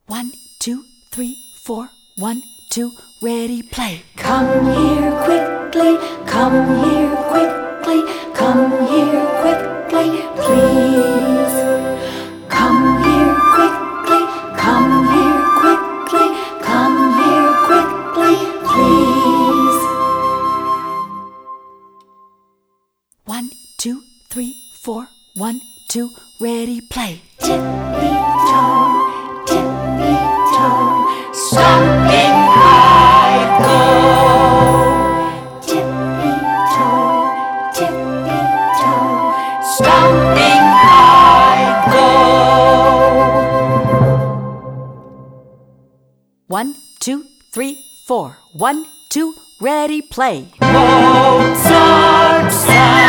1, 2, 3, 4. 1, 2, ready, play. Come here quickly, come here quickly, come here quickly, please. Come here quickly, come here quickly, come here quickly, please. 1, 2, 3, 4. 1, 2, ready, play. Tippy-toe, stomping I go. Tippy-toe, stomping I go. 1, 2, 3, 4. 1, 2, ready, play. Mozart sang.